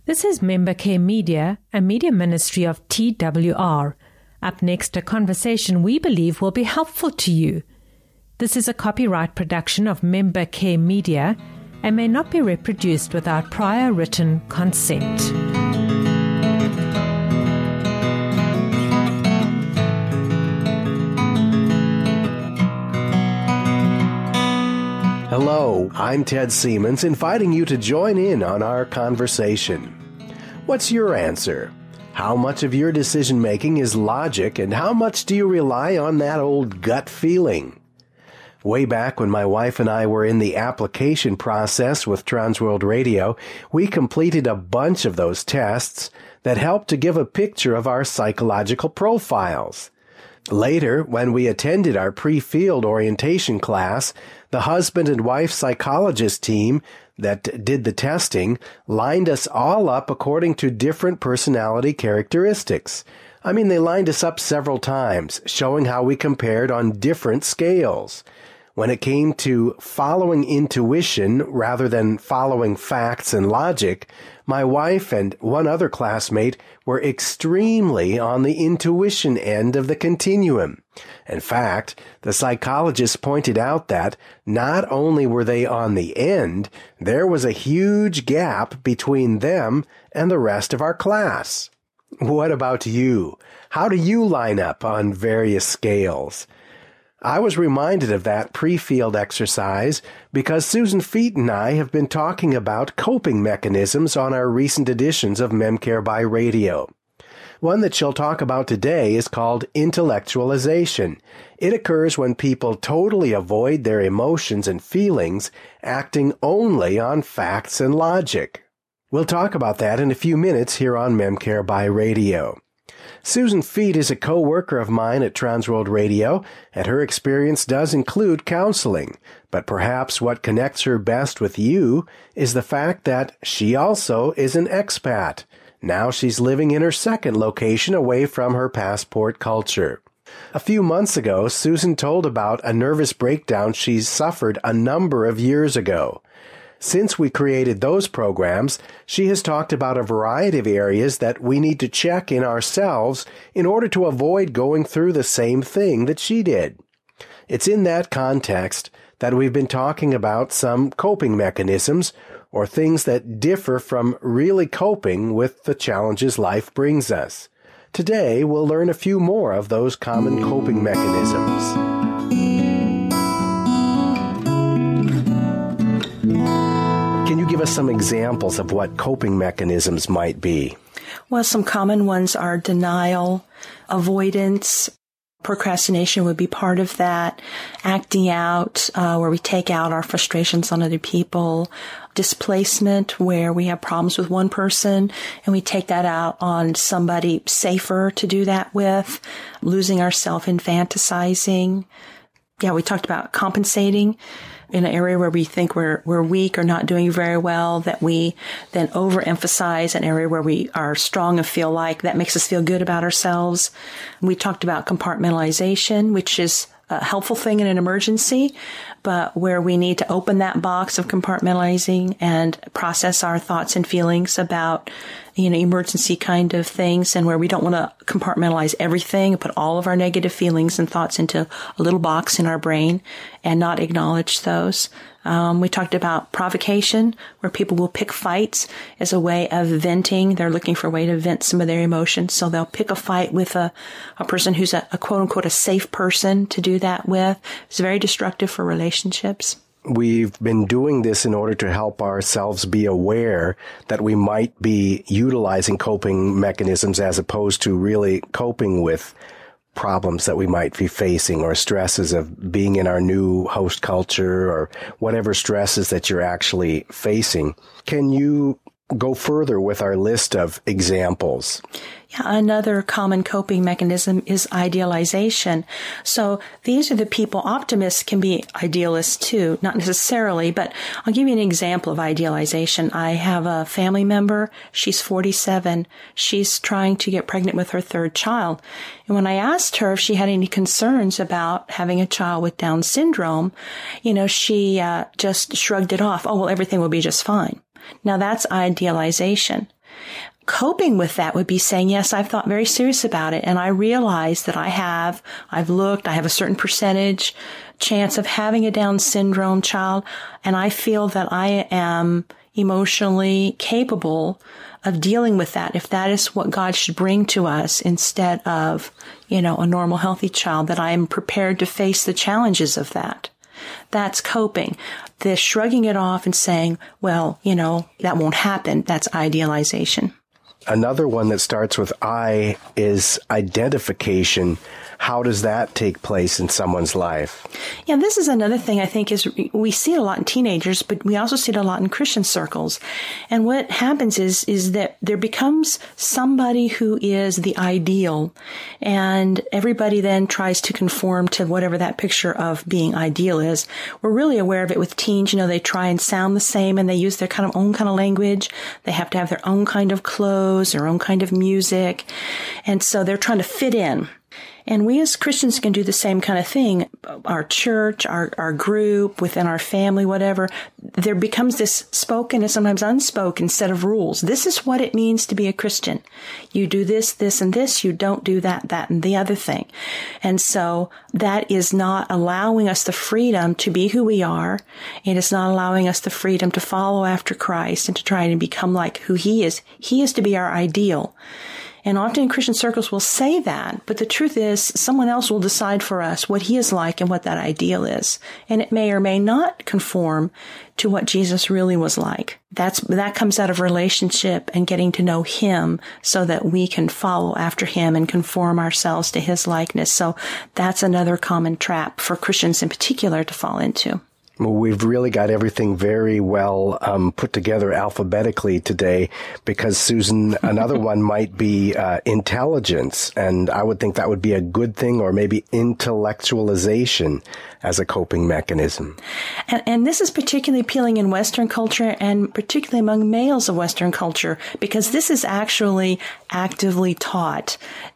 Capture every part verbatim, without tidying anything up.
This is Member Care Media, a media ministry of T W R. Up next, a conversation we believe will be helpful to you. This is a copyright production of Member Care Media and may not be reproduced without prior written consent. Hello, I'm Ted Siemens, inviting you to join in on our conversation. What's your answer? How much of your decision-making is logic, and how much do you rely on that old gut feeling? Way back when my wife and I were in the application process with Transworld Radio, we completed a bunch of those tests that helped to give a picture of our psychological profiles. Later, when we attended our pre-field orientation class, the husband and wife psychologist team that did the testing lined us all up according to different personality characteristics. I mean, they lined us up several times, showing how we compared on different scales. When it came to following intuition rather than following facts and logic, my wife and one other classmate were extremely on the intuition end of the continuum. In fact, the psychologist pointed out that not only were they on the end, there was a huge gap between them and the rest of our class. What about you? How do you line up on various scales? I was reminded of that pre-field exercise because Susan Feet and I have been talking about coping mechanisms on our recent editions of MemCare by Radio. One that she'll talk about today is called intellectualization. It occurs when people totally avoid their emotions and feelings, acting only on facts and logic. We'll talk about that in a few minutes here on MemCare by Radio. Susan Feet is a co-worker of mine at Transworld Radio, and her experience does include counseling. But perhaps what connects her best with you is the fact that she also is an expat. Now she's living in her second location away from her passport culture. A few months ago, Susan told about a nervous breakdown she's suffered a number of years ago. Since we created those programs, she has talked about a variety of areas that we need to check in ourselves in order to avoid going through the same thing that she did. It's in that context that we've been talking about some coping mechanisms, or things that differ from really coping with the challenges life brings us. Today, we'll learn a few more of those common coping mechanisms. Can you give us some examples of what coping mechanisms might be? Well, some common ones are denial, avoidance. Procrastination would be part of that. Acting out, uh, where we take out our frustrations on other people. Displacement, where we have problems with one person and we take that out on somebody safer to do that with. Losing ourselves in fantasizing. Yeah, we talked about compensating in an area where we think we're we're weak or not doing very well, that we then overemphasize an area where we are strong and feel like that makes us feel good about ourselves. We talked about compartmentalization, which is a helpful thing in an emergency, but where we need to open that box of compartmentalizing and process our thoughts and feelings about, you know, emergency kind of things, and where we don't want to compartmentalize everything and put all of our negative feelings and thoughts into a little box in our brain and not acknowledge those. Um, we talked about provocation, where people will pick fights as a way of venting. They're looking for a way to vent some of their emotions. So they'll pick a fight with a, a person who's a, a quote unquote a safe person to do that with. It's very destructive for relationships. We've been doing this in order to help ourselves be aware that we might be utilizing coping mechanisms as opposed to really coping with problems that we might be facing, or stresses of being in our new host culture, or whatever stresses that you're actually facing. Can you go further with our list of examples? Yeah, another common coping mechanism is idealization. So these are the people, optimists can be idealists too, not necessarily, but I'll give you an example of idealization. I have a family member, she's forty-seven, she's trying to get pregnant with her third child. And when I asked her if she had any concerns about having a child with Down syndrome, you know, she uh, just shrugged it off. Oh, well, everything will be just fine. Now that's idealization. Coping with that would be saying, yes, I've thought very serious about it. And I realize that I have, I've looked, I have a certain percentage chance of having a Down syndrome child. And I feel that I am emotionally capable of dealing with that if that is what God should bring to us instead of, you know, a normal, healthy child, that I am prepared to face the challenges of that. That's coping. The shrugging it off and saying, well, you know, that won't happen. That's idealization. Another one that starts with I is identification. How does that take place in someone's life? Yeah, this is another thing I think is we see it a lot in teenagers, but we also see it a lot in Christian circles. And what happens is, is that there becomes somebody who is the ideal, and everybody then tries to conform to whatever that picture of being ideal is. We're really aware of it with teens. You know, they try and sound the same, and they use their kind of own kind of language. They have to have their own kind of clothes, their own kind of music. And so they're trying to fit in. And we as Christians can do the same kind of thing. Our church, our, our group, within our family, whatever, there becomes this spoken and sometimes unspoken set of rules. This is what it means to be a Christian. You do this, this, and this. You don't do that, that, and the other thing. And so that is not allowing us the freedom to be who we are. It is not allowing us the freedom to follow after Christ and to try and become like who He is. He is to be our ideal. And often in Christian circles we'll say that, but the truth is someone else will decide for us what He is like and what that ideal is. And it may or may not conform to what Jesus really was like. That's, that comes out of relationship and getting to know Him so that we can follow after Him and conform ourselves to His likeness. So that's another common trap for Christians in particular to fall into. Well, we've really got everything very well um, put together alphabetically today because, Susan, another one might be uh, intelligence, and I would think that would be a good thing, or maybe intellectualization as a coping mechanism. And, and this is particularly appealing in Western culture and particularly among males of Western culture because this is actually actively taught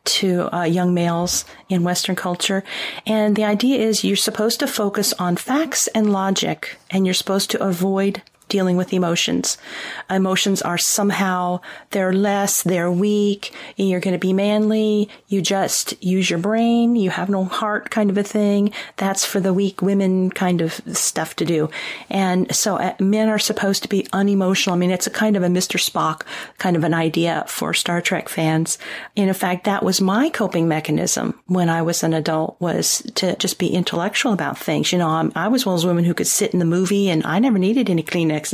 to uh, young males in Western culture. And the idea is you're supposed to focus on facts and logic, and you're supposed to avoid dealing with emotions. Emotions are somehow, they're less, they're weak, you're going to be manly, you just use your brain, you have no heart kind of a thing. That's for the weak women kind of stuff to do. And so uh, men are supposed to be unemotional. I mean, it's a kind of a Mister Spock kind of an idea for Star Trek fans. And in fact, that was my coping mechanism when I was an adult, was to just be intellectual about things. You know, I'm, I was one of those women who could sit in the movie and I never needed any Kleenex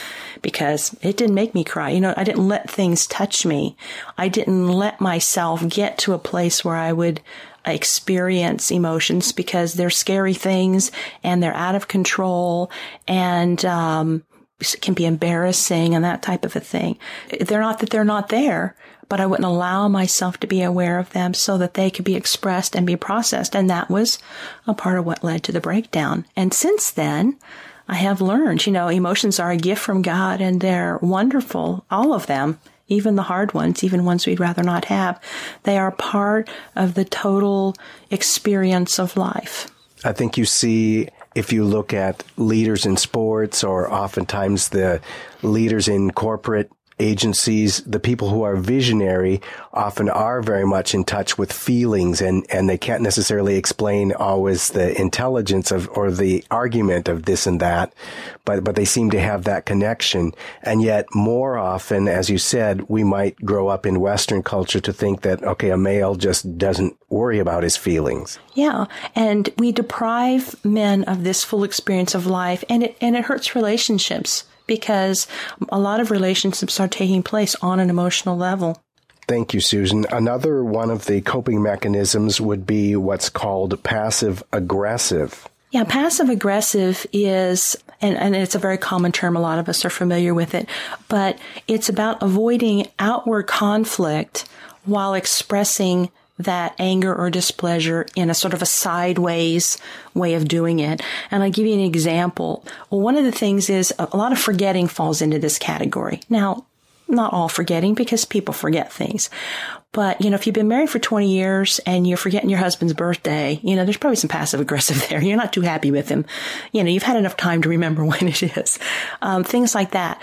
because it didn't make me cry. You know, I didn't let things touch me. I didn't let myself get to a place where I would experience emotions because they're scary things and they're out of control and um can be embarrassing and that type of a thing. They're not that they're not there, but I wouldn't allow myself to be aware of them so that they could be expressed and be processed. And that was a part of what led to the breakdown. And since then, I have learned, you know, emotions are a gift from God and they're wonderful, all of them, even the hard ones, even ones we'd rather not have. They are part of the total experience of life. I think you see, if you look at leaders in sports or oftentimes the leaders in corporate agencies, the people who are visionary often are very much in touch with feelings, and, and they can't necessarily explain always the intelligence of or the argument of this and that, but but they seem to have that connection. And yet more often, as you said, we might grow up in Western culture to think that, okay, a male just doesn't worry about his feelings. Yeah, and we deprive men of this full experience of life, and it and it hurts relationships, because a lot of relationships are taking place on an emotional level. Thank you, Susan. Another one of the coping mechanisms would be what's called passive-aggressive. Yeah, passive-aggressive is, and, and it's a very common term, a lot of us are familiar with it, but it's about avoiding outward conflict while expressing that anger or displeasure in a sort of a sideways way of doing it. And I'll give you an example. Well, one of the things is a lot of forgetting falls into this category. Now, not all forgetting, because people forget things. But, you know, if you've been married for twenty years and you're forgetting your husband's birthday, you know, there's probably some passive aggressive there. You're not too happy with him. You know, you've had enough time to remember when it is. Um, things like that.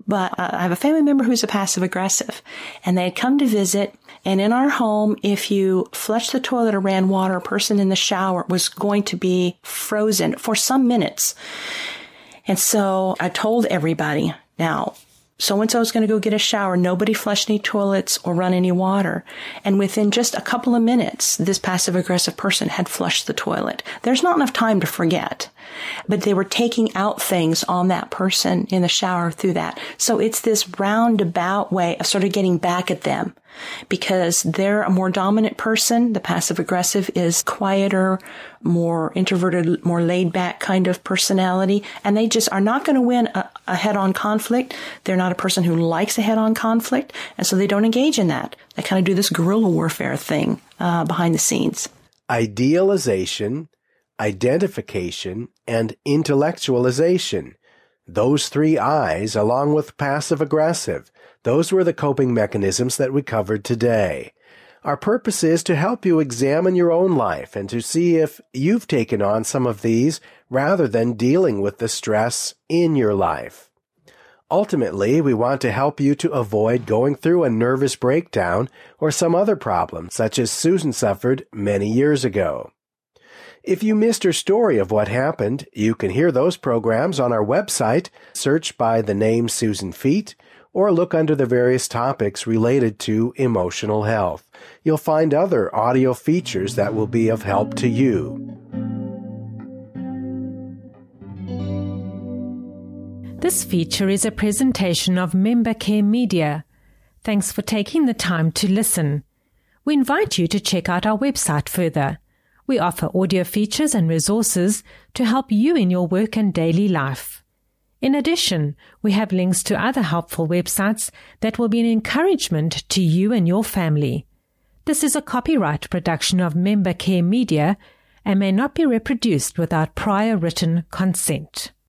but uh, I have a family member who's a passive aggressive, and they had come to visit. And in our home, if you flushed the toilet or ran water, a person in the shower was going to be frozen for some minutes. And so I told everybody, now, so-and-so is going to go get a shower. Nobody flushed any toilets or run any water. And within just a couple of minutes, this passive-aggressive person had flushed the toilet. There's not enough time to forget. But they were taking out things on that person in the shower through that. So it's this roundabout way of sort of getting back at them. Because they're a more dominant person. The passive-aggressive is quieter, more introverted, more laid-back kind of personality. And they just are not going to win a, a head-on conflict. They're not a person who likes a head-on conflict. And so they don't engage in that. They kind of do this guerrilla warfare thing uh, behind the scenes. Idealization, identification, and intellectualization. Those three I's, along with passive-aggressive, those were the coping mechanisms that we covered today. Our purpose is to help you examine your own life and to see if you've taken on some of these rather than dealing with the stress in your life. Ultimately, we want to help you to avoid going through a nervous breakdown or some other problem, such as Susan suffered many years ago. If you missed her story of what happened, you can hear those programs on our website, search by the name Susan Feet, or look under the various topics related to emotional health. You'll find other audio features that will be of help to you. This feature is a presentation of Member Care Media. Thanks for taking the time to listen. We invite you to check out our website further. We offer audio features and resources to help you in your work and daily life. In addition, we have links to other helpful websites that will be an encouragement to you and your family. This is a copyright production of Member Care Media and may not be reproduced without prior written consent.